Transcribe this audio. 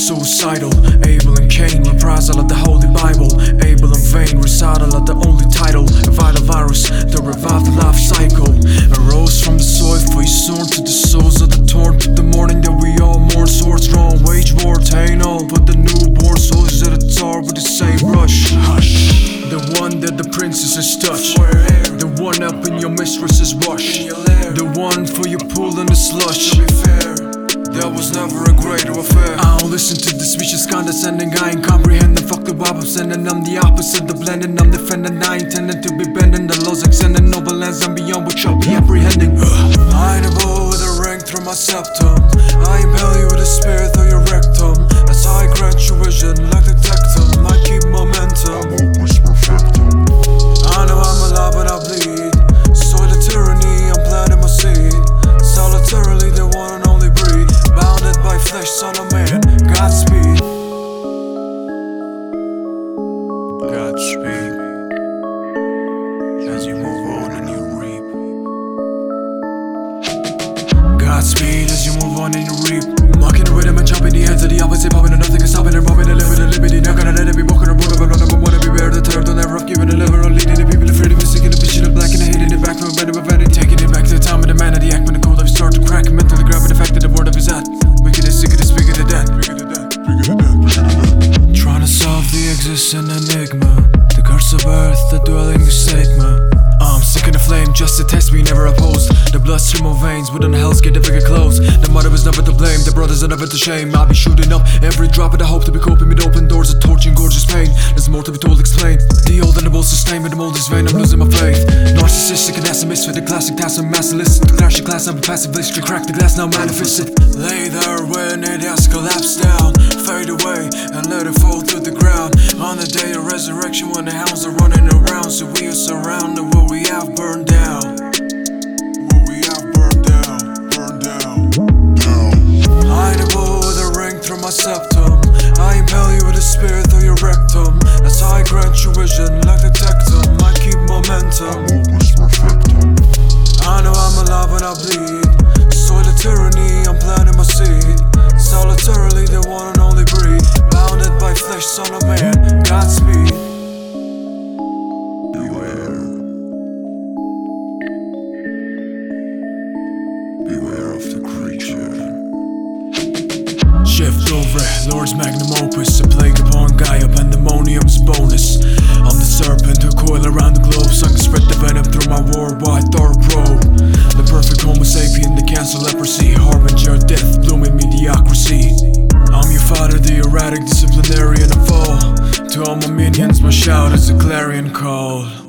suicidal. Abel and Cain, reprisal of the Holy Bible. Abel and vain, recital of the only title. A vital virus that revived the life cycle. Arose from the soil for you sown to the souls of the torn. To the morning that we all mourn, swords drawn, wage war, ta'en all. But the newborn souls at a tar with the same rush. Hush. The one that the princesses touch. The one up in your mistress's wash. The one for your pool in the slush. To be fair, that was never a great affair. I don't listen to the speech that's condescending. I ain't comprehending. Fuck the vibe I'm sending. I'm the opposite, the blending. I'm defending. I intended to be bending. The laws extending. Noble lands I'm beyond what you'll be apprehending. I ain't a bow with a ring through my septum. I impel you with a spirit through your rectum. As I grant you vision like the tectum. I keep momentum. I know I'm alive but I bleed. Soil the tyranny, I'm planting my seed. Solitarily the one and only breed. Bounded by flesh, son of man, Godspeed. Godspeed. As you move on and you reap. Godspeed as you move on and you reap. Mocking the rhythm and chopping the heads of the opposite. Popping and nothing is stopping and robbing and living and liberty. Not gonna let it be broken or broken, but none of them wanna be bare. The third don't ever have given a liver or leading the people afraid of missing the vision of black and hating it back from a bed of a vanity. Taking it back to the time of the man of the act when the cold life start to crack. Mentally grabbing the fact that the word of his at. Wicked is sick of this, bigger than that. Trying to solve the existing enigma. The curse of earth, the dwelling of stigma. I'm sick in the flame, just to test me, never opposed. The bloodstream of veins, within the hell's get the bigger clothes. The mother was never to blame, the brothers are never to shame. I'll be shooting up every drop of the hope to be coping with open doors of torture and gorgeous pain. There's more to be told, explain. The old and the bold sustain with the mold is vain, I'm losing my faith. Narcissistic and misfit, the classic task of masterless. The clash of class, I'm a passive bliss, crack the glass, now manifest it. Lay there when it has collapsed down. Fade away and let it fall to the ground. On the day of resurrection when the hounds are running around. So we are surrounded what we have burned down. What we have burned down, burned down, down. I ain't a bow with a ring through my septum. I impel you with a spirit through your rectum. That's how I grant you vision like the tectum. I keep momentum. I know I'm alive when I bleed. Soil the tyranny, I'm planting my seed. Solitarily the one and only breed. Bounded by flesh, son of man, Godspeed. Beware of the creature. Shift over, Lord's magnum opus. A plague upon Gaia, pandemonium's bonus. I'm the serpent who coil around the globe. Sung to spread the venom through my worldwide thought probe. The perfect homo sapien, the cancel leprosy. Harbinger death, blooming mediocrity. I'm your father, the erratic disciplinarian of all. To all my minions, my shout is a clarion call.